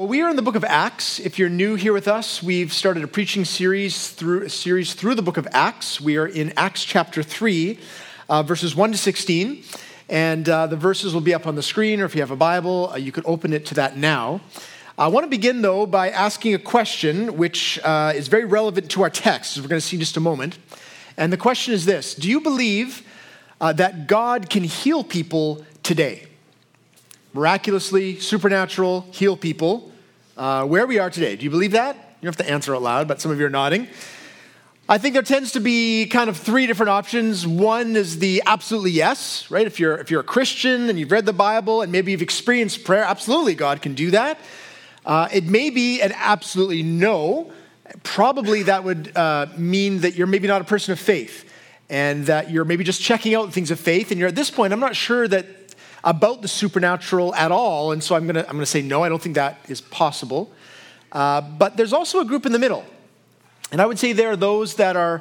Well, we are in the book of Acts. If you're new here with us, we've started a preaching series through the book of Acts. We are in Acts chapter 3, verses 1 to 16. And the verses will be up on the screen, or if you have a Bible, you could open it to that now. I want to begin, though, by asking a question which is very relevant to our text, as we're going to see in just a moment. And the question is this: do you believe that God can heal people today? Miraculously, supernatural, heal people where we are today. Do you believe that? You don't have to answer out loud, but some of you are nodding. I think there tends to be kind of three different options. One is the absolutely yes, right? If you're a Christian and you've read the Bible and maybe you've experienced prayer, absolutely God can do that. It may be an absolutely no. Probably that would mean that you're maybe not a person of faith and that you're maybe just checking out things of faith. And you're at this point, I'm not sure that about the supernatural at all, and so I'm gonna say no. I don't think that is possible. But there's also a group in the middle, and I would say there are those that are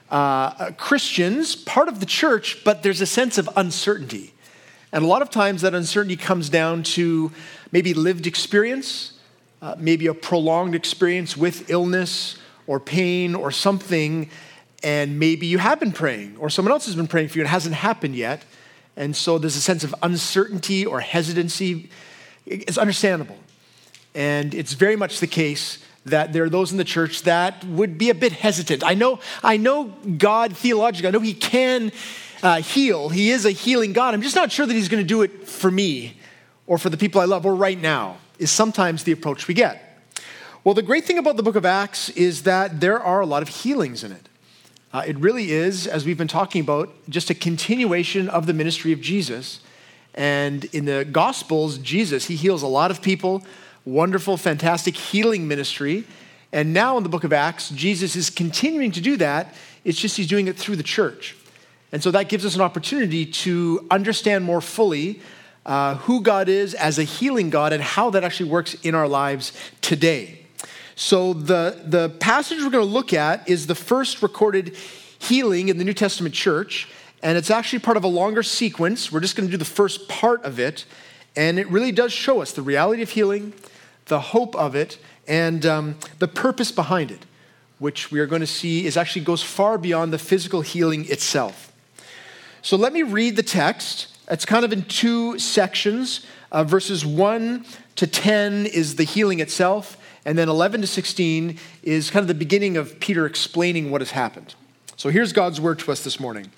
Christians, part of the church, but there's a sense of uncertainty, and a lot of times that uncertainty comes down to maybe lived experience, maybe a prolonged experience with illness or pain or something, and maybe you have been praying, or someone else has been praying for you and it hasn't happened yet. And so there's a sense of uncertainty or hesitancy. It's understandable. And it's very much the case that there are those in the church that would be a bit hesitant. I know God theologically, I know he can heal. He is a healing God. I'm just not sure that he's going to do it for me or for the people I love or right now, is sometimes the approach we get. Well, the great thing about the book of Acts is that there are a lot of healings in it. It really is, as we've been talking about, just a continuation of the ministry of Jesus. And in the Gospels, Jesus, he heals a lot of people, wonderful, fantastic healing ministry. And now in the book of Acts, Jesus is continuing to do that. It's just he's doing it through the church. And so that gives us an opportunity to understand more fully who God is as a healing God and how that actually works in our lives today. So the passage we're going to look at is the first recorded healing in the New Testament church, and it's actually part of a longer sequence. We're just going to do the first part of it, and it really does show us the reality of healing, the hope of it, and the purpose behind it, which we are going to see actually goes far beyond the physical healing itself. So let me read the text. It's kind of in two sections. Verses 1 to 10 is the healing itself, and then 11 to 16 is kind of the beginning of Peter explaining what has happened. So here's God's word to us this morning.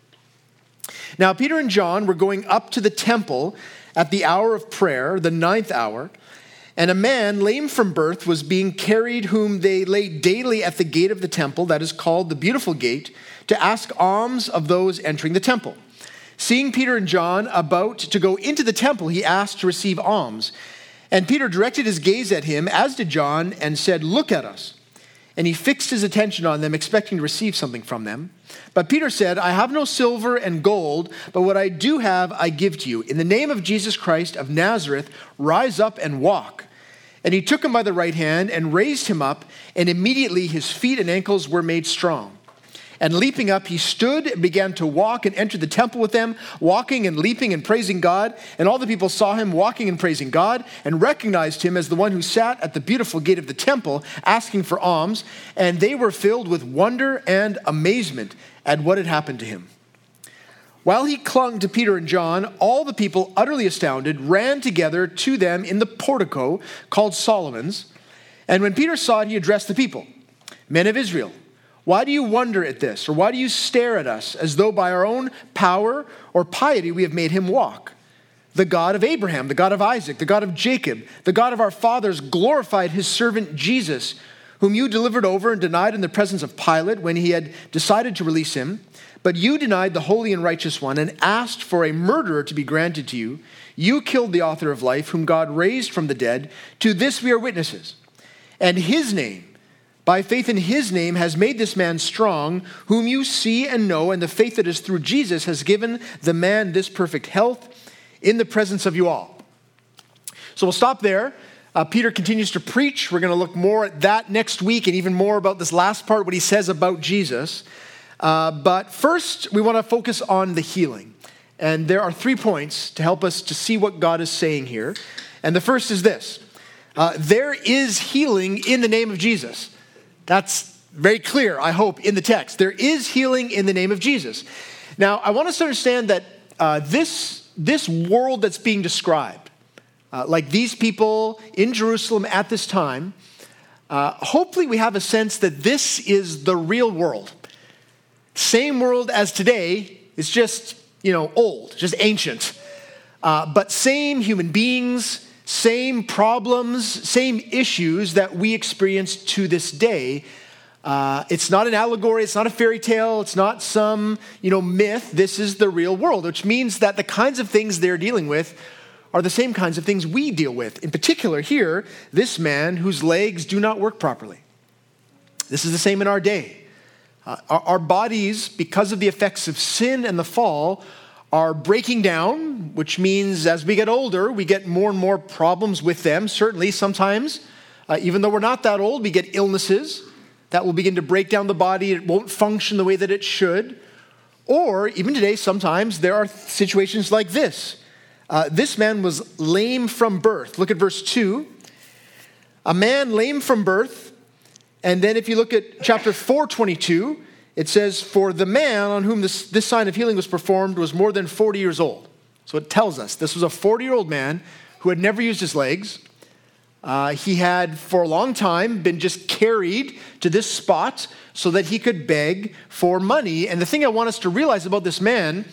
Now, Peter and John were going up to the temple at the hour of prayer, the 9th hour, and a man lame from birth was being carried, whom they laid daily at the gate of the temple, that is called the Beautiful Gate, to ask alms of those entering the temple. Seeing Peter and John about to go into the temple, he asked to receive alms. And Peter directed his gaze at him, as did John, and said, "Look at us." And he fixed his attention on them, expecting to receive something from them. But Peter said, "I have no silver and gold, but what I do have I give to you. In the name of Jesus Christ of Nazareth, rise up and walk." And he took him by the right hand and raised him up, and immediately his feet and ankles were made strong. And leaping up, he stood and began to walk and entered the temple with them, walking and leaping and praising God. And all the people saw him walking and praising God and recognized him as the one who sat at the beautiful gate of the temple asking for alms. And they were filled with wonder and amazement at what had happened to him. While he clung to Peter and John, all the people, utterly astounded, ran together to them in the portico called Solomon's. And when Peter saw it, he addressed the people, "Men of Israel, why do you wonder at this? Or why do you stare at us as though by our own power or piety we have made him walk? The God of Abraham, the God of Isaac, the God of Jacob, the God of our fathers glorified his servant Jesus, whom you delivered over and denied in the presence of Pilate when he had decided to release him. But you denied the holy and righteous one and asked for a murderer to be granted to you. You killed the author of life, whom God raised from the dead. To this we are witnesses. And his name, by faith in his name, has made this man strong, whom you see and know, and the faith that is through Jesus has given the man this perfect health in the presence of you all." So we'll stop there. Peter continues to preach. We're going to look more at that next week and even more about this last part, what he says about Jesus. But first, we want to focus on the healing. And there are 3 points to help us to see what God is saying here. And the first is this. There is healing in the name of Jesus. That's very clear, I hope, in the text. There is healing in the name of Jesus. Now, I want us to understand that this world that's being described, like these people in Jerusalem at this time, hopefully we have a sense that this is the real world. Same world as today, it's just, old, just ancient. But same human beings, same problems, same issues that we experience to this day. It's not an allegory, it's not a fairy tale, it's not some, myth. This is the real world, which means that the kinds of things they're dealing with are the same kinds of things we deal with. In particular here, this man whose legs do not work properly. This is the same in our day. Our bodies, because of the effects of sin and the fall, are breaking down, which means as we get older, we get more and more problems with them. Certainly, sometimes, even though we're not that old, we get illnesses that will begin to break down the body. It won't function the way that it should. Or even today, sometimes there are situations like this. This man was lame from birth. Look at verse 2. A man lame from birth. And then if you look at chapter 4:22, it says, for the man on whom this sign of healing was performed was more than 40 years old. So it tells us this was a 40-year-old man who had never used his legs. He had for a long time been just carried to this spot so that he could beg for money. And the thing I want us to realize about this man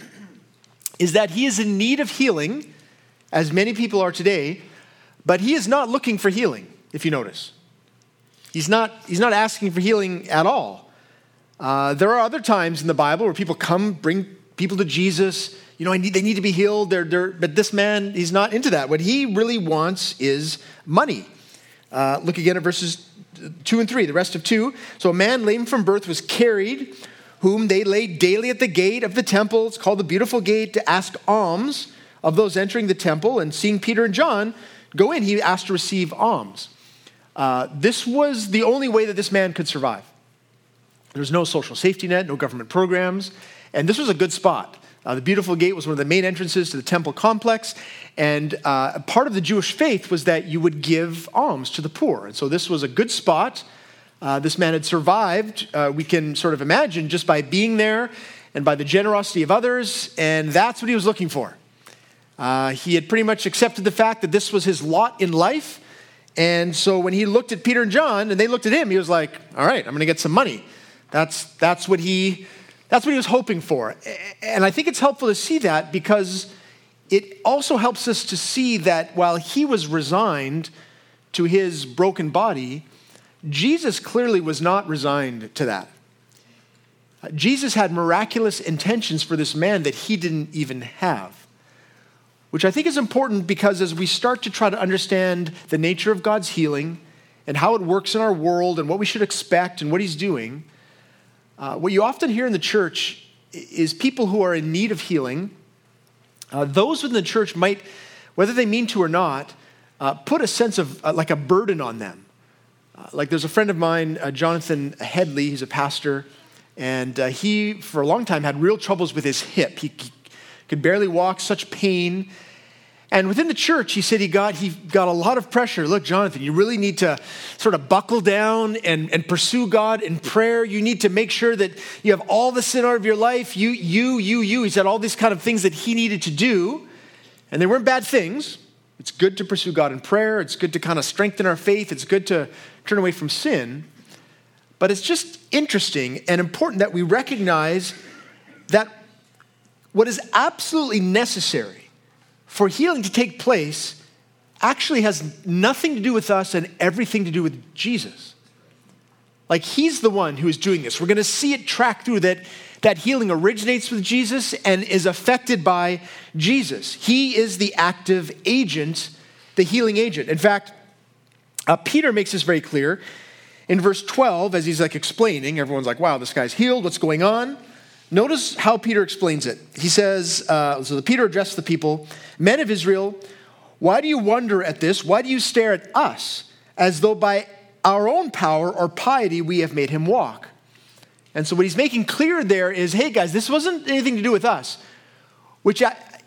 is that he is in need of healing, as many people are today, but he is not looking for healing, if you notice. He's not asking for healing at all. There are other times in the Bible where people bring people to Jesus. They need to be healed. But this man, he's not into that. What he really wants is money. Look again at verses 2 and 3, the rest of 2. So a man lame from birth was carried, whom they laid daily at the gate of the temple. It's called the Beautiful Gate, to ask alms of those entering the temple. And seeing Peter and John go in, he asked to receive alms. This was the only way that this man could survive. There was no social safety net, no government programs, and this was a good spot. The Beautiful Gate was one of the main entrances to the temple complex, and part of the Jewish faith was that you would give alms to the poor. And so this was a good spot. This man had survived, we can sort of imagine, just by being there and by the generosity of others, and that's what he was looking for. He had pretty much accepted the fact that this was his lot in life. And so when he looked at Peter and John and they looked at him, he was like, all right, I'm going to get some money. That's what he was hoping for. And I think it's helpful to see that because it also helps us to see that while he was resigned to his broken body, Jesus clearly was not resigned to that. Jesus had miraculous intentions for this man that he didn't even have. Which I think is important because as we start to try to understand the nature of God's healing and how it works in our world and what we should expect and what he's doing, what you often hear in the church is people who are in need of healing. Those within the church might, whether they mean to or not, put a sense of like a burden on them. Like there's a friend of mine, Jonathan Headley, he's a pastor, and he for a long time had real troubles with his hip. He could barely walk, such pain. And within the church, he said he got a lot of pressure. Look, Jonathan, you really need to sort of buckle down and pursue God in prayer. You need to make sure that you have all the sin out of your life. You. He said all these kind of things that he needed to do. And they weren't bad things. It's good to pursue God in prayer. It's good to kind of strengthen our faith. It's good to turn away from sin. But it's just interesting and important that we recognize that what is absolutely necessary for healing to take place actually has nothing to do with us and everything to do with Jesus. Like he's the one who is doing this. We're going to see it track through that healing originates with Jesus and is affected by Jesus. He is the active agent, the healing agent. In fact, Peter makes this very clear in verse 12 as he's like explaining. Everyone's like, wow, this guy's healed. What's going on? Notice how Peter explains it. He says, so Peter addressed the people, men of Israel, why do you wonder at this? Why do you stare at us as though by our own power or piety we have made him walk? And so what he's making clear there is, hey guys, this wasn't anything to do with us. Which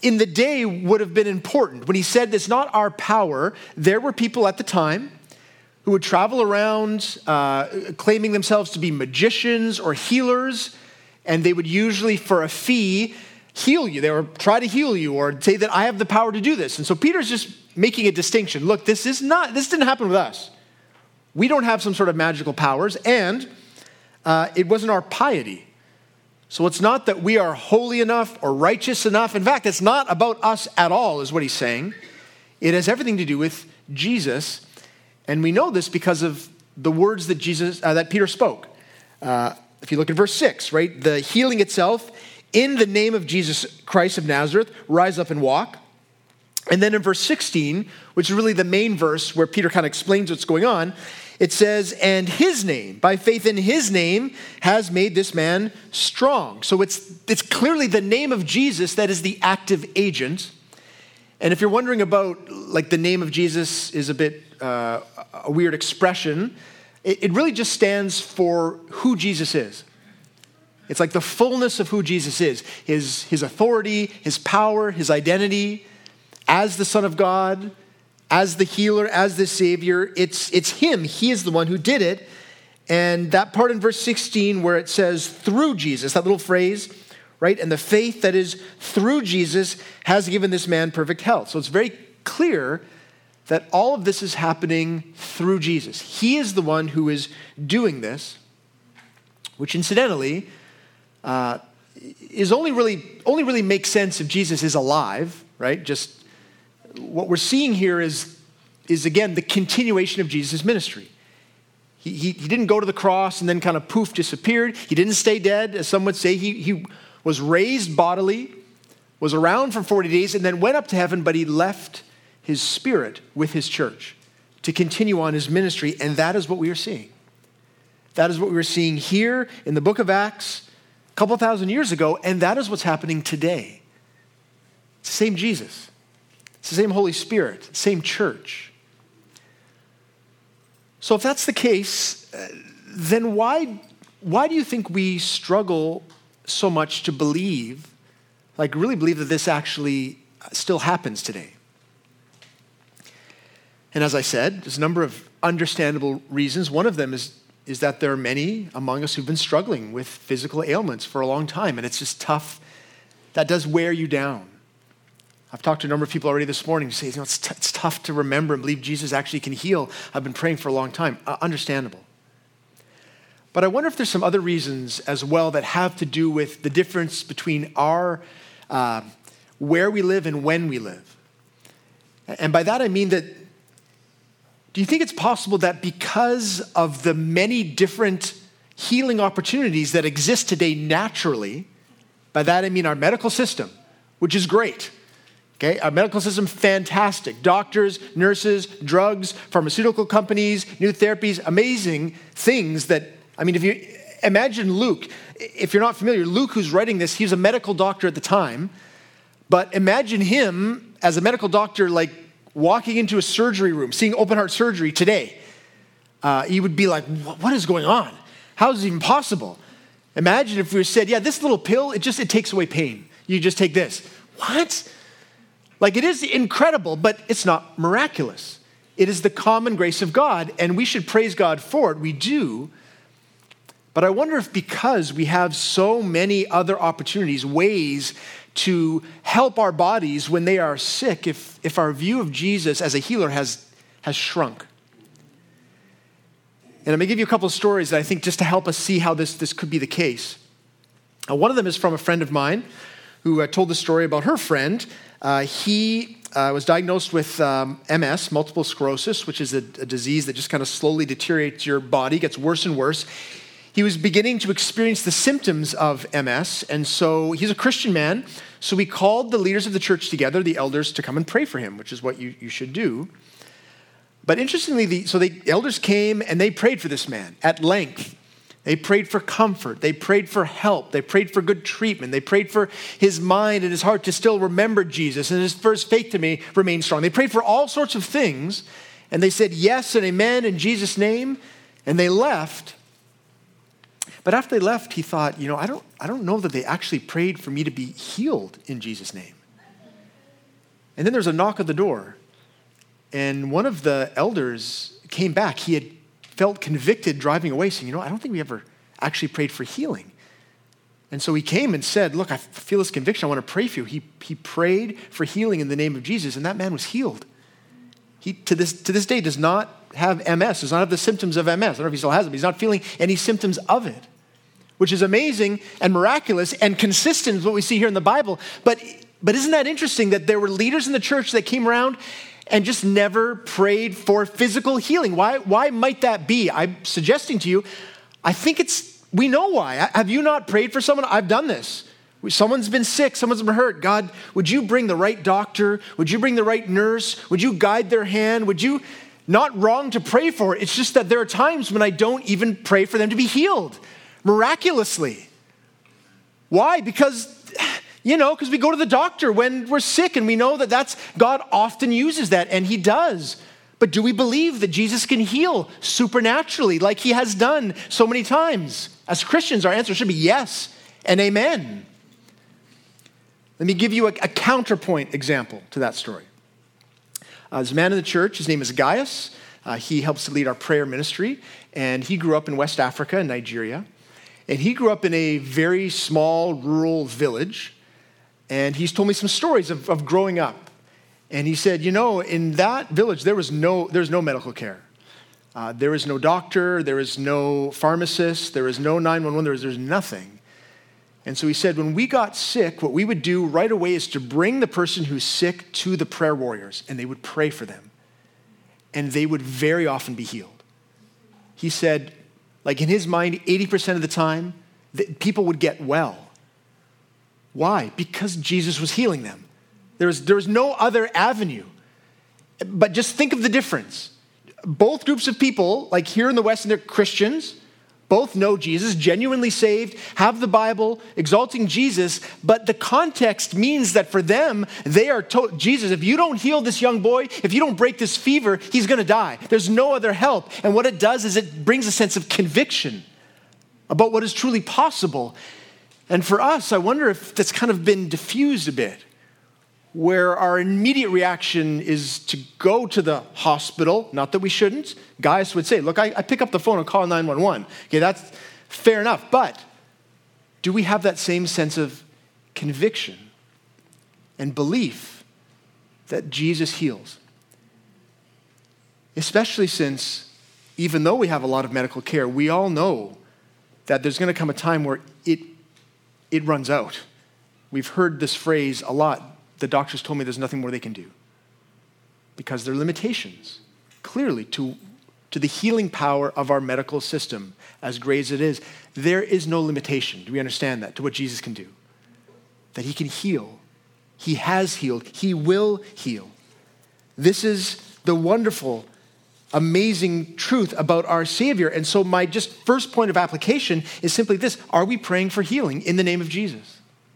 in the day would have been important. When he said it's not our power, there were people at the time who would travel around claiming themselves to be magicians or healers, and they would usually, for a fee, heal you. They would try to heal you or say that I have the power to do this. And so Peter's just making a distinction. Look, this didn't happen with us. We don't have some sort of magical powers, and it wasn't our piety. So it's not that we are holy enough or righteous enough. In fact, it's not about us at all, is what he's saying. It has everything to do with Jesus, and we know this because of the words that Peter spoke. If you look at verse 6, right? The healing itself, in the name of Jesus Christ of Nazareth, rise up and walk. And then in verse 16, which is really the main verse where Peter kind of explains what's going on, it says, and his name, by faith in his name, has made this man strong. So it's clearly the name of Jesus that is the active agent. And if you're wondering about, like, the name of Jesus is a bit a weird expression, it really just stands for who Jesus is. It's like the fullness of who Jesus is. His authority, his power, his identity as the Son of God, as the healer, as the Savior. It's him. He is the one who did it. And that part in verse 16 where it says through Jesus, that little phrase, right? And the faith that is through Jesus has given this man perfect health. So it's very clear that all of this is happening through Jesus. He is the one who is doing this, which incidentally is only really makes sense if Jesus is alive, right? Just what we're seeing here is again the continuation of Jesus' ministry. He didn't go to the cross and then kind of poof disappeared. He didn't stay dead, as some would say. He was raised bodily, was around for 40 days, and then went up to heaven, but he left his spirit with his church to continue on his ministry, and that is what we are seeing. That is what we were seeing here in the book of Acts a couple thousand years ago, and that is what's happening today. It's the same Jesus. It's the same Holy Spirit, same church. So if that's the case, then why do you think we struggle so much to believe, like really believe that this actually still happens today? And as I said, there's a number of understandable reasons. One of them is that there are many among us who've been struggling with physical ailments for a long time, and it's just tough. That does wear you down. I've talked to a number of people already this morning who say, it's tough to remember and believe Jesus actually can heal. I've been praying for a long time. Understandable. But I wonder if there's some other reasons as well that have to do with the difference between our where we live and when we live. And by that I mean that, do you think it's possible that because of the many different healing opportunities that exist today naturally, by that I mean our medical system, which is great. Okay, our medical system, fantastic. Doctors, nurses, drugs, pharmaceutical companies, new therapies, amazing things that, I mean, if you imagine Luke, if you're not familiar, Luke who's writing this, he was a medical doctor at the time, but imagine him as a medical doctor, like walking into a surgery room, seeing open heart surgery today. He would be like, what is going on? How is it even possible? Imagine if we said, yeah, this little pill, it takes away pain. You just take this. What? Like, it is incredible, but it's not miraculous. It is the common grace of God, and we should praise God for it. We do. But I wonder if because we have so many other opportunities, ways to help our bodies when they are sick, if our view of Jesus as a healer has shrunk. And I'm going to give you a couple of stories that I think just to help us see how this could be the case. One of them is from a friend of mine who told the story about her friend. He was diagnosed with MS, multiple sclerosis, which is a disease that just kind of slowly deteriorates your body, gets worse and worse. He was beginning to experience the symptoms of MS, and so he's a Christian man, so we called the leaders of the church together, the elders, to come and pray for him, which is what you should do. But interestingly, the elders came and they prayed for this man at length. They prayed for comfort. They prayed for help. They prayed for good treatment. They prayed for his mind and his heart to still remember Jesus and for his faith to remain strong. They prayed for all sorts of things, and they said yes and amen in Jesus' name, and they left. But after they left, he thought, I don't know that they actually prayed for me to be healed in Jesus' name. And then there's a knock at the door. And one of the elders came back. He had felt convicted driving away, saying, I don't think we ever actually prayed for healing. And so he came and said, look, I feel this conviction. I want to pray for you. He prayed for healing in the name of Jesus, and that man was healed. He, to this day, does not have MS, does not have the symptoms of MS. I don't know if he still has them. He's not feeling any symptoms of it, which is amazing and miraculous and consistent with what we see here in the Bible. But isn't that interesting that there were leaders in the church that came around and just never prayed for physical healing? Why might that be? I'm suggesting to you, I think we know why. Have you not prayed for someone? I've done this. Someone's been sick, someone's been hurt. God, would you bring the right doctor? Would you bring the right nurse? Would you guide their hand? Would you, not wrong to pray for it. It's just that there are times when I don't even pray for them to be healed miraculously. Why? Because we go to the doctor when we're sick, and we know that God often uses that, and he does. But do we believe that Jesus can heal supernaturally like he has done so many times? As Christians, our answer should be yes and amen. Let me give you a counterpoint example to that story. There's a man in the church, his name is Gaius. He helps to lead our prayer ministry, and he grew up in West Africa in Nigeria. And he grew up in a very small rural village, and he's told me some stories of growing up. And he said, in that village, there's no medical care. There was no doctor, there was no pharmacist, there was no 911, there's nothing. And so he said, when we got sick, what we would do right away is to bring the person who's sick to the prayer warriors, and they would pray for them. And they would very often be healed. He said, in his mind, 80% of the time, people would get well. Why? Because Jesus was healing them. There was no other avenue. But just think of the difference. Both groups of people, like here in the West, and they're Christians, both know Jesus, genuinely saved, have the Bible, exalting Jesus, but the context means that for them, they are told, Jesus, if you don't heal this young boy, if you don't break this fever, he's going to die. There's no other help. And what it does is it brings a sense of conviction about what is truly possible. And for us, I wonder if that's kind of been diffused a bit, where our immediate reaction is to go to the hospital. Not that we shouldn't. Gaius would say, look, I pick up the phone and call 911. Okay, that's fair enough. But do we have that same sense of conviction and belief that Jesus heals? Especially since, even though we have a lot of medical care, we all know that there's going to come a time where it runs out. We've heard this phrase a lot. The doctors told me there's nothing more they can do because there are limitations, clearly, to the healing power of our medical system, as great as it is. There is no limitation, do we understand that, to what Jesus can do? That he can heal. He has healed. He will heal. This is the wonderful, amazing truth about our Savior. And so my just first point of application is simply this: are we praying for healing in the name of Jesus?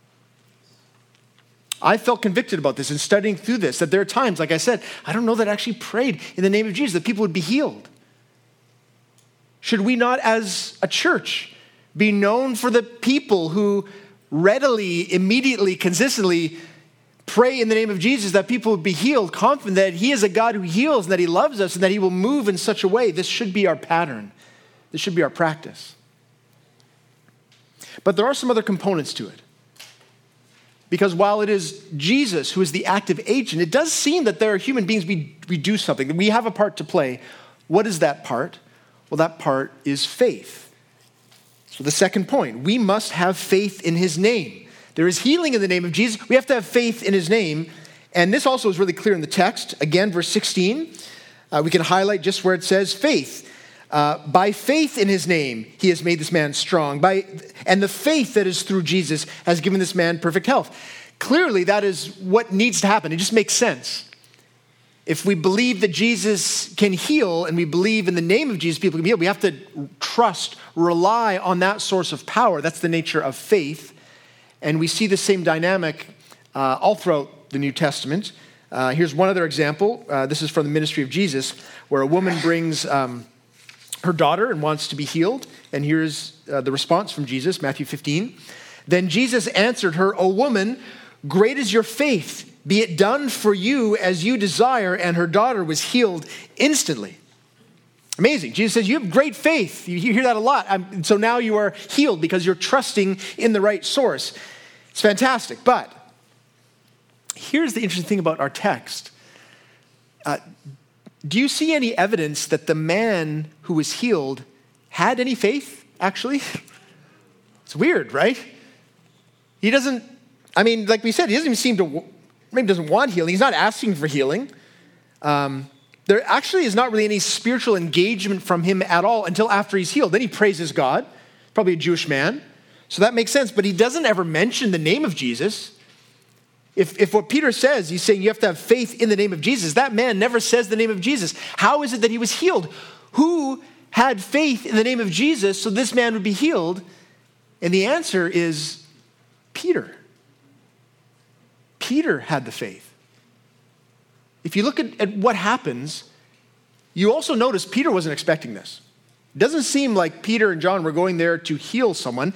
I felt convicted about this in studying through this, that there are times, like I said, I don't know that I actually prayed in the name of Jesus, that people would be healed. Should we not, as a church, be known for the people who readily, immediately, consistently pray in the name of Jesus, that people would be healed, confident that he is a God who heals, and that he loves us, and that he will move in such a way? This should be our pattern. This should be our practice. But there are some other components to it. Because while it is Jesus who is the active agent, it does seem that there are human beings, we do something, that we have a part to play. What is that part? Well, that part is faith. So the second point, we must have faith in his name. There is healing in the name of Jesus. We have to have faith in his name. And this also is really clear in the text. Again, verse 16, we can highlight just where it says faith. By faith in his name, he has made this man strong. And the faith that is through Jesus has given this man perfect health. Clearly, that is what needs to happen. It just makes sense. If we believe that Jesus can heal and we believe in the name of Jesus people can be healed, we have to trust, rely on that source of power. That's the nature of faith. And we see the same dynamic all throughout the New Testament. Here's one other example. This is from the ministry of Jesus, where a woman brings her daughter and wants to be healed. And here's the response from Jesus, Matthew 15. Then Jesus answered her, "O woman, great is your faith. Be it done for you as you desire. And her daughter was healed instantly. Amazing. Jesus says, you have great faith. You hear that a lot. So now you are healed because you're trusting in the right source. It's fantastic. But here's the interesting thing about our text. Do you see any evidence that the man who was healed had any faith, actually? It's weird, right? He doesn't, like we said, he doesn't even seem to, maybe doesn't want healing. He's not asking for healing. There actually is not really any spiritual engagement from him at all until after he's healed. Then he praises God, probably a Jewish man. So that makes sense, but he doesn't ever mention the name of Jesus. If what Peter says, he's saying you have to have faith in the name of Jesus, that man never says the name of Jesus. How is it that he was healed? Who had faith in the name of Jesus so this man would be healed? And the answer is Peter. Peter had the faith. If you look at what happens, you also notice Peter wasn't expecting this. It doesn't seem like Peter and John were going there to heal someone.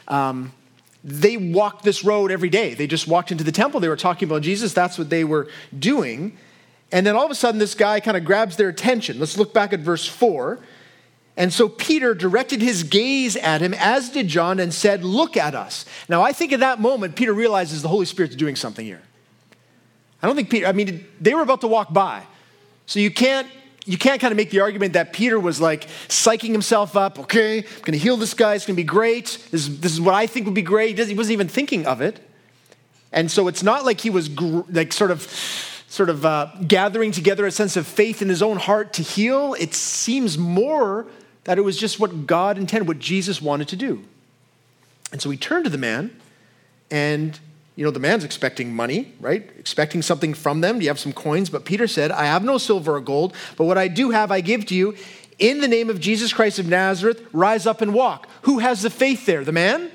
They walked this road every day. They just walked into the temple. They were talking about Jesus. That's what they were doing. And then all of a sudden, this guy kind of grabs their attention. Let's look back at verse 4. And so Peter directed his gaze at him, as did John, and said, look at us. Now, I think in that moment, Peter realizes the Holy Spirit's doing something here. I don't think Peter, they were about to walk by. So you can't kind of make the argument that Peter was like psyching himself up. Okay, I'm going to heal this guy. It's going to be great. This is what I think would be great. He wasn't even thinking of it. And so it's not like he was sort of gathering together a sense of faith in his own heart to heal. It seems more that it was just what God intended, what Jesus wanted to do. And so he turned to the man, and the man's expecting money, right? Expecting something from them. Do you have some coins? But Peter said, I have no silver or gold, but what I do have, I give to you. In the name of Jesus Christ of Nazareth, rise up and walk. Who has the faith there? The man?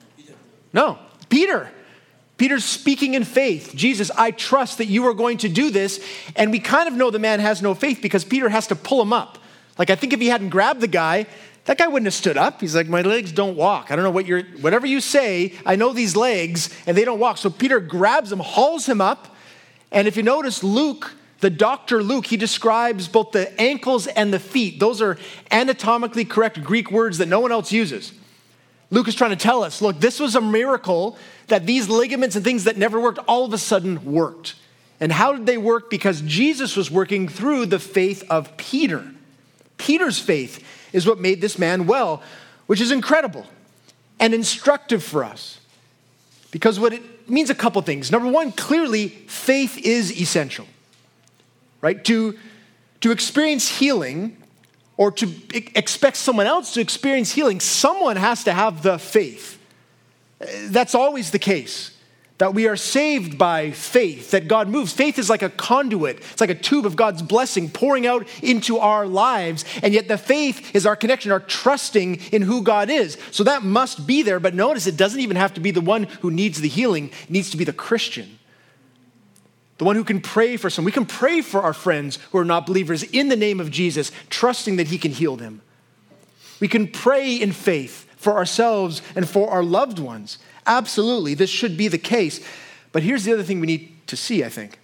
No, Peter. Peter's speaking in faith. Jesus, I trust that you are going to do this. And we kind of know the man has no faith because Peter has to pull him up. Like, I think if he hadn't grabbed the guy, that guy wouldn't have stood up. He's like, my legs don't walk. I don't know whatever you say, I know these legs, and they don't walk. So Peter grabs him, hauls him up. And if you notice, Luke, the doctor Luke, he describes both the ankles and the feet. Those are anatomically correct Greek words that no one else uses. Luke is trying to tell us, look, this was a miracle that these ligaments and things that never worked all of a sudden worked. And how did they work? Because Jesus was working through the faith of Peter. Peter's faith is what made this man well, which is incredible and instructive for us. Because what it means a couple things. Number one, clearly, faith is essential, right? To experience healing or to expect someone else to experience healing, someone has to have the faith. That's always the case, that we are saved by faith, that God moves. Faith is like a conduit. It's like a tube of God's blessing pouring out into our lives. And yet the faith is our connection, our trusting in who God is. So that must be there. But notice it doesn't even have to be the one who needs the healing. It needs to be the Christian. The one who can pray for someone. We can pray for our friends who are not believers in the name of Jesus, trusting that he can heal them. We can pray in faith for ourselves and for our loved ones. Absolutely, this should be the case. But here's the other thing we need to see, I think.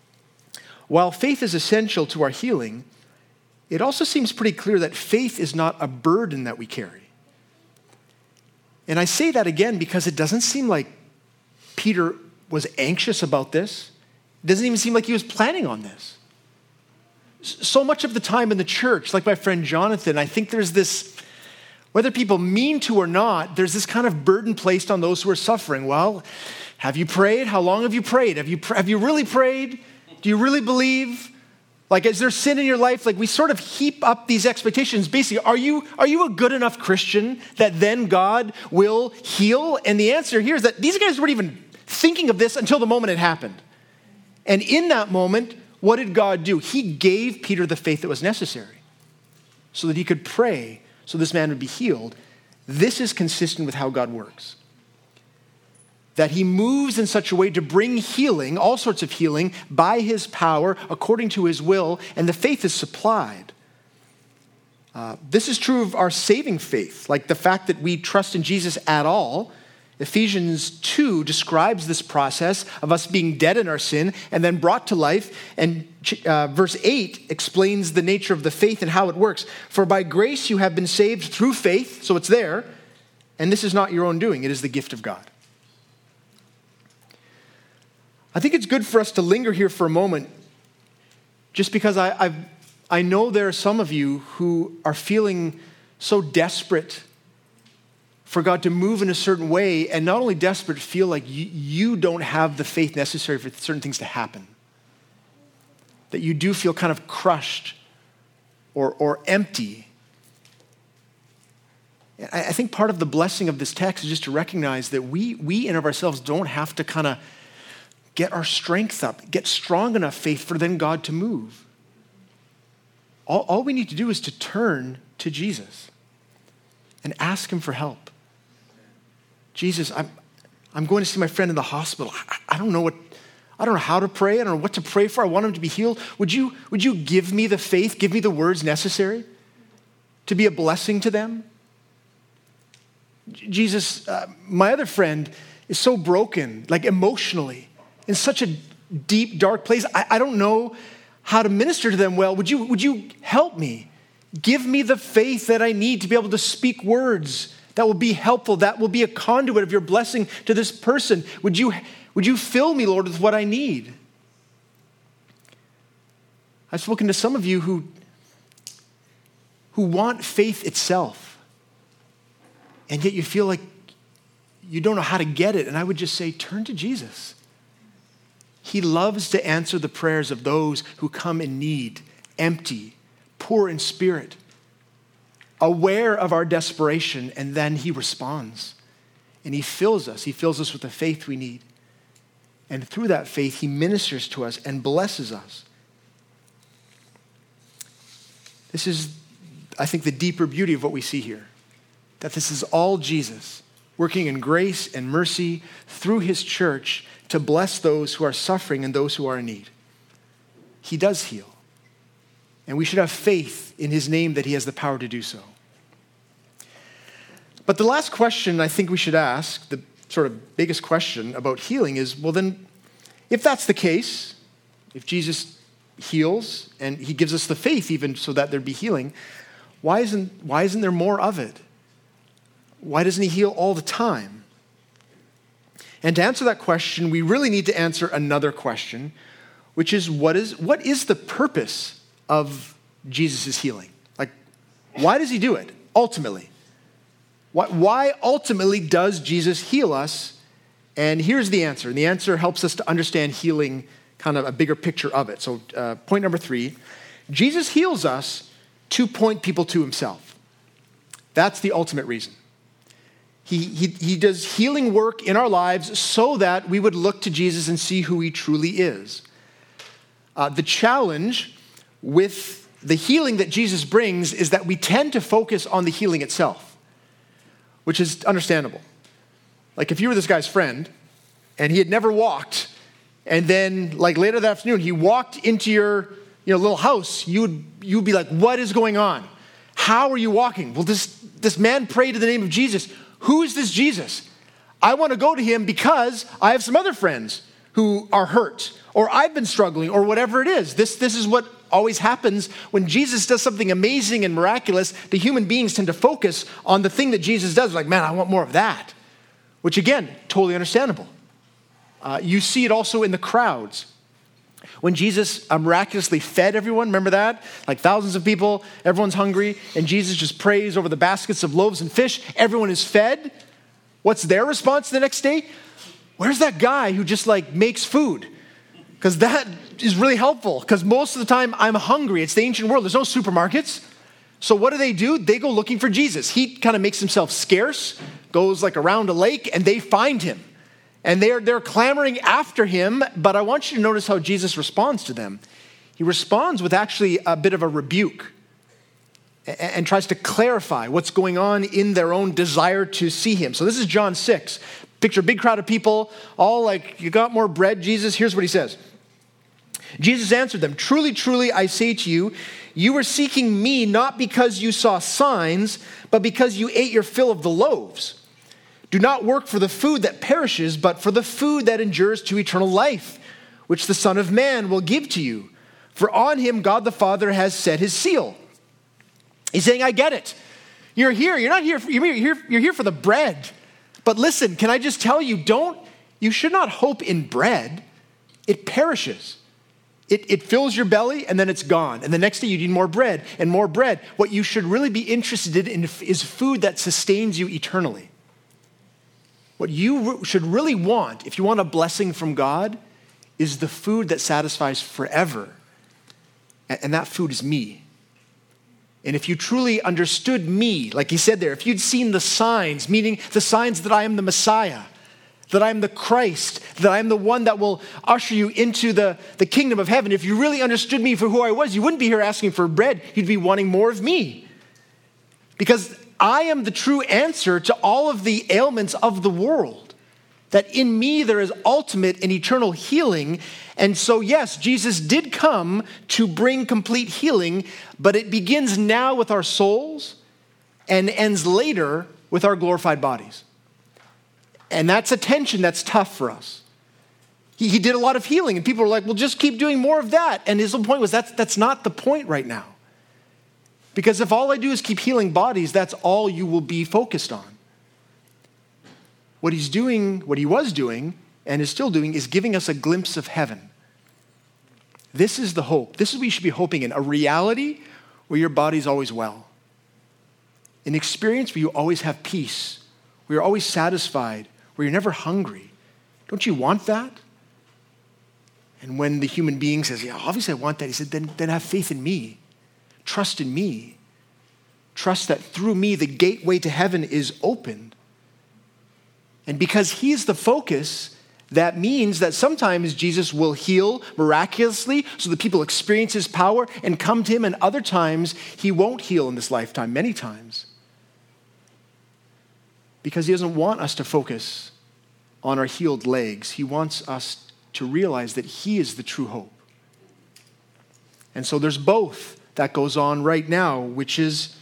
While faith is essential to our healing, it also seems pretty clear that faith is not a burden that we carry. And I say that again because it doesn't seem like Peter was anxious about this. It doesn't even seem like he was planning on this. So much of the time in the church, like my friend Jonathan, I think there's this, whether people mean to or not, there's this kind of burden placed on those who are suffering. Well, have you prayed? How long have you prayed? Have you really prayed? Do you really believe? Like, is there sin in your life? Like, we sort of heap up these expectations. Basically, are you a good enough Christian that then God will heal? And the answer here is that these guys weren't even thinking of this until the moment it happened. And in that moment, what did God do? He gave Peter the faith that was necessary so that he could pray so this man would be healed. This is consistent with how God works. That he moves in such a way to bring healing, all sorts of healing, by his power, according to his will, and the faith is supplied. This is true of our saving faith, like the fact that we trust in Jesus at all Ephesians 2 describes this process of us being dead in our sin and then brought to life. And verse 8 explains the nature of the faith and how it works. For by grace you have been saved through faith, so it's there, and this is not your own doing, it is the gift of God. I think it's good for us to linger here for a moment, just because I know there are some of you who are feeling so desperate for God to move in a certain way, and not only desperate, feel like you don't have the faith necessary for certain things to happen. That you do feel kind of crushed or empty. I think part of the blessing of this text is just to recognize that we in of ourselves don't have to kind of get our strength up, get strong enough faith for then God to move. All we need to do is to turn to Jesus and ask him for help. Jesus, I'm going to see my friend in the hospital. I don't know how to pray. I don't know what to pray for. I want him to be healed. Would you give me the faith, give me the words necessary to be a blessing to them? Jesus, my other friend is so broken, like emotionally, in such a deep, dark place. I don't know how to minister to them well. Would you help me? Give me the faith that I need to be able to speak words that will be helpful, that will be a conduit of your blessing to this person. Would you fill me, Lord, with what I need? I've spoken to some of you who want faith itself, and yet you feel like you don't know how to get it. And I would just say, turn to Jesus. He loves to answer the prayers of those who come in need, empty, poor in spirit, aware of our desperation, and then he responds. And he fills us. He fills us with the faith we need. And through that faith, he ministers to us and blesses us. This is, I think, the deeper beauty of what we see here. That this is all Jesus working in grace and mercy through his church to bless those who are suffering and those who are in need. He does heal. And we should have faith in his name that he has the power to do so. But the last question I think we should ask, the sort of biggest question about healing is, well then, if that's the case, if Jesus heals and he gives us the faith even so that there'd be healing, why isn't there more of it? Why doesn't he heal all the time? And to answer that question, we really need to answer another question, which is what is the purpose of Jesus' healing? Like, why does he do it ultimately? Why ultimately does Jesus heal us? And here's the answer. And the answer helps us to understand healing, kind of a bigger picture of it. So point number 3, Jesus heals us to point people to himself. That's the ultimate reason. He does healing work in our lives so that we would look to Jesus and see who he truly is. The challenge with the healing that Jesus brings is that we tend to focus on the healing itself, which is understandable. Like if you were this guy's friend and he had never walked, and then like later that afternoon he walked into your little house, you'd be like, what is going on? How are you walking? Well, this man prayed in the name of Jesus. Who is this Jesus? I want to go to him because I have some other friends who are hurt, or I've been struggling, or whatever it is. This is what always happens when Jesus does something amazing and miraculous. The human beings tend to focus on the thing that Jesus does. Like, man, I want more of that. Which again, totally understandable. You see it also in the crowds. When Jesus miraculously fed everyone, remember that? Like thousands of people, everyone's hungry, and Jesus just prays over the baskets of loaves and fish. Everyone is fed. What's their response the next day? Where's that guy who just like makes food? Because that is really helpful, because most of the time I'm hungry. It's the ancient world. There's no supermarkets. So what do? They go looking for Jesus. He kind of makes himself scarce, goes like around a lake, and they find him. And they're clamoring after him, but I want you to notice how Jesus responds to them. He responds with actually a bit of a rebuke and tries to clarify what's going on in their own desire to see him. So this is John 6. Picture a big crowd of people, all like, you got more bread, Jesus? Here's what he says. Jesus answered them, truly, truly, I say to you, you were seeking me not because you saw signs, but because you ate your fill of the loaves. Do not work for the food that perishes, but for the food that endures to eternal life, which the Son of Man will give to you. For on him God the Father has set his seal. He's saying, I get it. You're here. You're not here. You're here for the bread. But listen, can I just tell you, you should not hope in bread. It perishes. It fills your belly and then it's gone. And the next day you need more bread and more bread. What you should really be interested in is food that sustains you eternally. What you should really want, if you want a blessing from God, is the food that satisfies forever. And that food is me. And if you truly understood me, like he said there, if you'd seen the signs, meaning the signs that I am the Messiah, that I am the Christ, that I am the one that will usher you into the kingdom of heaven, if you really understood me for who I was, you wouldn't be here asking for bread. You'd be wanting more of me. Because I am the true answer to all of the ailments of the world. That in me there is ultimate and eternal healing. And so, yes, Jesus did come to bring complete healing, but it begins now with our souls and ends later with our glorified bodies. And that's a tension that's tough for us. He did a lot of healing, and people were like, well, just keep doing more of that. And his whole point was that's not the point right now. Because if all I do is keep healing bodies, that's all you will be focused on. What he was doing, and is still doing, is giving us a glimpse of heaven. This is the hope. This is what you should be hoping in, a reality where your body's always well. An experience where you always have peace, where you're always satisfied, where you're never hungry. Don't you want that? And when the human being says, yeah, obviously I want that, he said, then have faith in me. Trust in me. Trust that through me, the gateway to heaven is opened. And because he's the focus, that means that sometimes Jesus will heal miraculously so that people experience his power and come to him, and other times he won't heal in this lifetime, many times. Because he doesn't want us to focus on our healed legs. He wants us to realize that he is the true hope. And so there's both that goes on right now, which is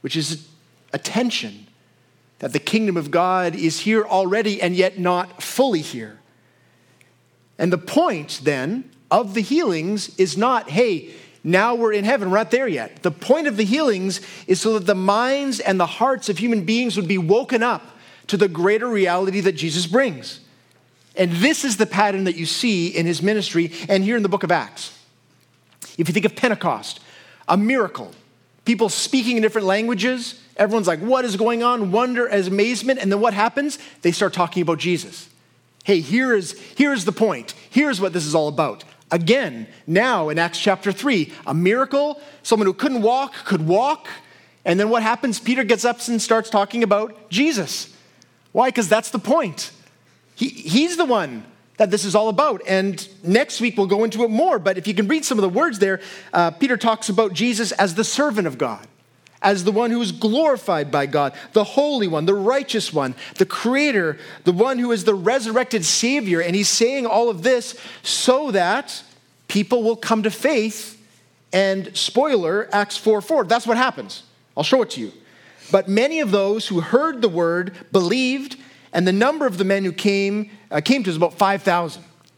a tension. That the kingdom of God is here already and yet not fully here. And the point then of the healings is not, hey, now we're in heaven, we're not there yet. The point of the healings is so that the minds and the hearts of human beings would be woken up to the greater reality that Jesus brings. And this is the pattern that you see in his ministry and here in the book of Acts. If you think of Pentecost, a miracle, people speaking in different languages, everyone's like, what is going on? Wonder as amazement. And then what happens? They start talking about Jesus. Hey, here is the point. Here's what this is all about. Again, now in Acts chapter 3, a miracle, someone who couldn't walk could walk. And then what happens? Peter gets up and starts talking about Jesus. Why? Because that's the point. He's the one that this is all about. And next week we'll go into it more. But if you can read some of the words there, Peter talks about Jesus as the servant of God, as the one who is glorified by God, the Holy One, the righteous one, the Creator, the one who is the resurrected Savior. And he's saying all of this so that people will come to faith. And spoiler, Acts 4:4, that's what happens. I'll show it to you. But many of those who heard the word believed, and the number of the men who came to us about 5,000.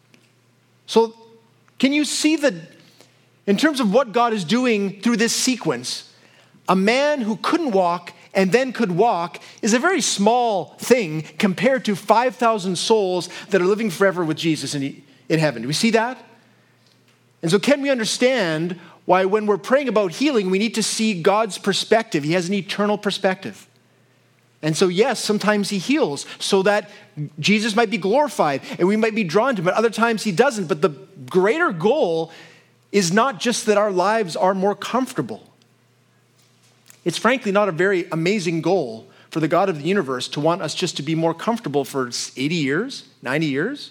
So can you see in terms of what God is doing through this sequence, a man who couldn't walk and then could walk is a very small thing compared to 5,000 souls that are living forever with Jesus in heaven. Do we see that? And so can we understand why when we're praying about healing, we need to see God's perspective? He has an eternal perspective. And so, yes, sometimes he heals so that Jesus might be glorified and we might be drawn to him, but other times he doesn't. But the greater goal is not just that our lives are more comfortable. It's frankly not a very amazing goal for the God of the universe to want us just to be more comfortable for 80 years, 90 years,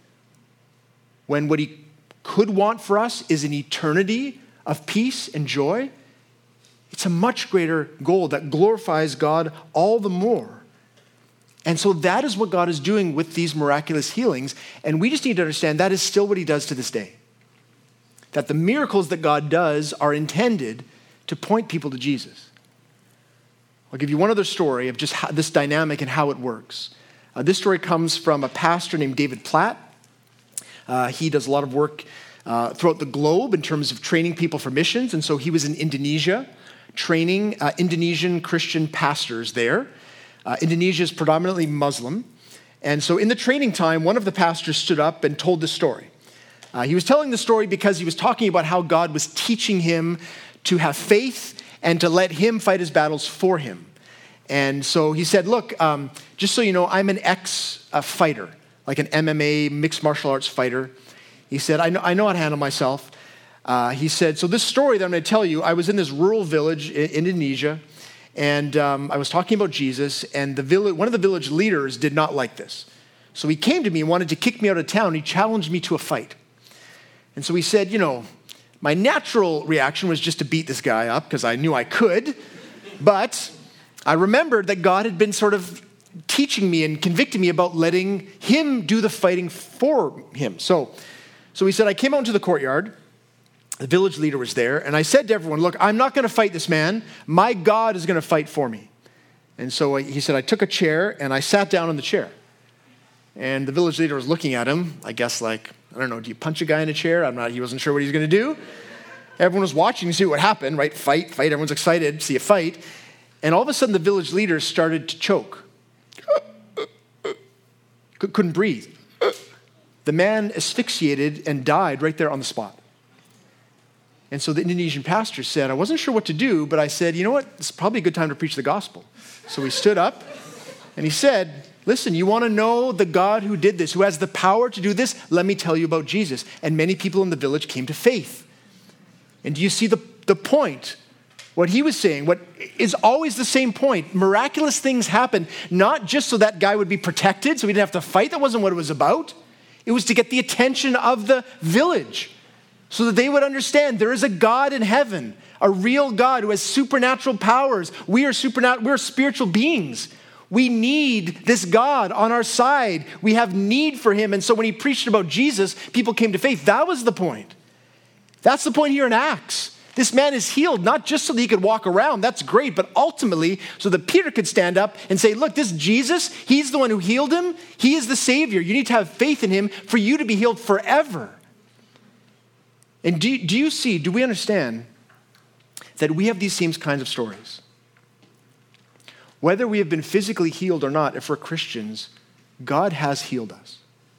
when what he could want for us is an eternity of peace and joy. It's a much greater goal that glorifies God all the more. And so that is what God is doing with these miraculous healings. And we just need to understand that is still what he does to this day. That the miracles that God does are intended to point people to Jesus. I'll give you one other story of just how this dynamic and how it works. This story comes from a pastor named David Platt. He does a lot of work throughout the globe in terms of training people for missions. And so he was in Indonesia, training Indonesian Christian pastors there. Indonesia is predominantly Muslim. And so in the training time, one of the pastors stood up and told this story. He was telling the story because he was talking about how God was teaching him to have faith and to let him fight his battles for him. And so he said, look, just so you know, I'm an ex-fighter, like an MMA, mixed martial arts fighter. He said, I know how to handle myself. He said, so this story that I'm going to tell you, I was in this rural village in Indonesia, and I was talking about Jesus, and one of the village leaders did not like this. So he came to me and wanted to kick me out of town. He challenged me to a fight. And so he said, my natural reaction was just to beat this guy up because I knew I could. But I remembered that God had been sort of teaching me and convicting me about letting him do the fighting for him. So he said, I came out into the courtyard. The village leader was there. And I said to everyone, look, I'm not going to fight this man. My God is going to fight for me. And so he said, I took a chair and I sat down in the chair. And the village leader was looking at him, I guess like, I don't know, do you punch a guy in a chair? He wasn't sure what he was going to do. Everyone was watching to see what happened, right? Fight. Everyone's excited to see a fight. And all of a sudden, the village leader started to choke. Couldn't breathe. The man asphyxiated and died right there on the spot. And so the Indonesian pastor said, I wasn't sure what to do, but I said, you know what? It's probably a good time to preach the gospel. So he stood up and he said, listen, you want to know the God who did this, who has the power to do this? Let me tell you about Jesus. And many people in the village came to faith. And do you see the point? What he was saying, what is always the same point. Miraculous things happened, not just so that guy would be protected, so he didn't have to fight. That wasn't what it was about. It was to get the attention of the village so that they would understand there is a God in heaven, a real God who has supernatural powers. We are spiritual beings. We need this God on our side. We have need for him. And so when he preached about Jesus, people came to faith. That was the point. That's the point here in Acts. This man is healed, not just so that he could walk around, that's great, but ultimately so that Peter could stand up and say, look, this Jesus, he's the one who healed him. He is the Savior. You need to have faith in him for you to be healed forever. And do we understand that we have these same kinds of stories? Whether we have been physically healed or not, if we're Christians, God has healed us.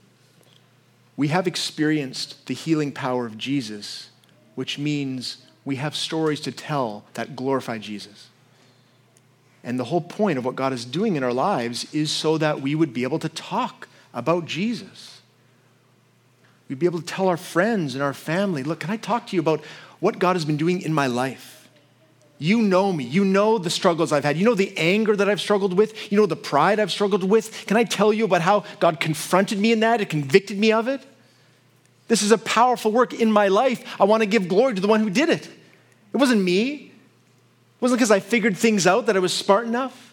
We have experienced the healing power of Jesus, which means we have stories to tell that glorify Jesus. And the whole point of what God is doing in our lives is so that we would be able to talk about Jesus. We'd be able to tell our friends and our family, look, can I talk to you about what God has been doing in my life? You know me. You know the struggles I've had. You know the anger that I've struggled with. You know the pride I've struggled with. Can I tell you about how God confronted me in that? It convicted me of it. This is a powerful work in my life. I want to give glory to the one who did it. It wasn't me. It wasn't because I figured things out that I was smart enough.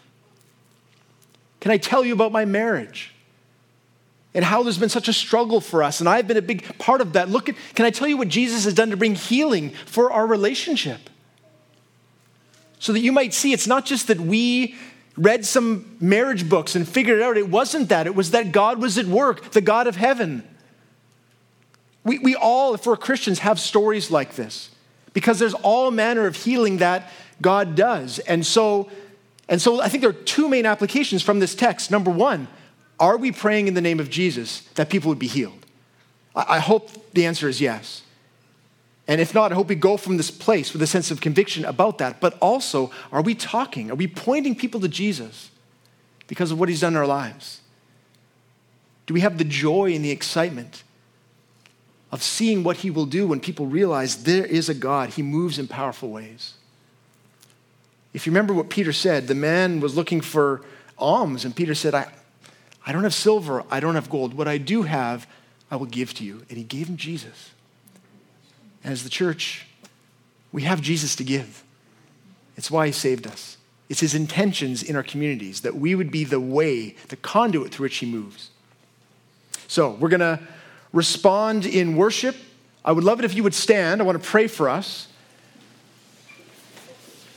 Can I tell you about my marriage and how there's been such a struggle for us? And I've been a big part of that. Can I tell you what Jesus has done to bring healing for our relationship? So that you might see it's not just that we read some marriage books and figured it out. It wasn't that. It was that God was at work, the God of heaven. We all, if we're Christians, have stories like this because there's all manner of healing that God does. And so I think there are two main applications from this text. Number one, are we praying in the name of Jesus that people would be healed? I hope the answer is yes. And if not, I hope we go from this place with a sense of conviction about that. But also, are we talking? Are we pointing people to Jesus because of what he's done in our lives? Do we have the joy and the excitement of seeing what he will do when people realize there is a God? He moves in powerful ways. If you remember what Peter said, the man was looking for alms, and Peter said, I don't have silver, I don't have gold. What I do have, I will give to you. And he gave him Jesus. And as the church, we have Jesus to give. It's why he saved us. It's his intentions in our communities that we would be the way, the conduit through which he moves. So we're going to respond in worship. I would love it if you would stand. I want to pray for us.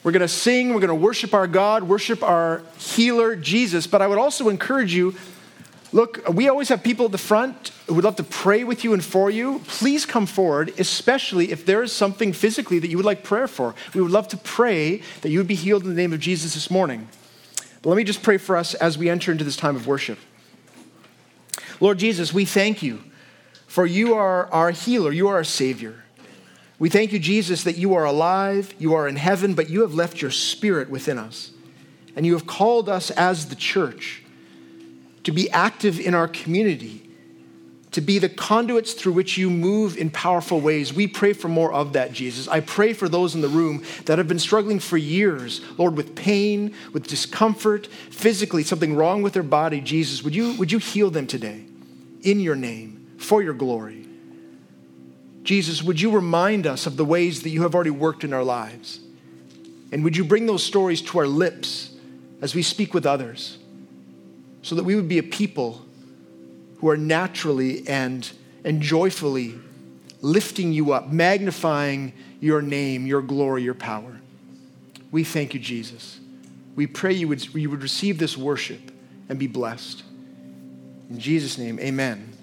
We're going to sing, we're going to worship our God, worship our healer, Jesus. But I would also encourage you, look, we always have people at the front who would love to pray with you and for you. Please come forward, especially if there is something physically that you would like prayer for. We would love to pray that you would be healed in the name of Jesus this morning. But let me just pray for us as we enter into this time of worship. Lord Jesus, we thank you for you are our healer, you are our Savior. We thank you, Jesus, that you are alive, you are in heaven, but you have left your Spirit within us. And you have called us as the church to be active in our community, to be the conduits through which you move in powerful ways. We pray for more of that, Jesus. I pray for those in the room that have been struggling for years, Lord, with pain, with discomfort, physically, something wrong with their body. Jesus, would you heal them today in your name, for your glory? Jesus, would you remind us of the ways that you have already worked in our lives? And would you bring those stories to our lips as we speak with others so that we would be a people who are naturally and joyfully lifting you up, magnifying your name, your glory, your power. We thank you, Jesus. We pray you would receive this worship and be blessed. In Jesus' name, amen.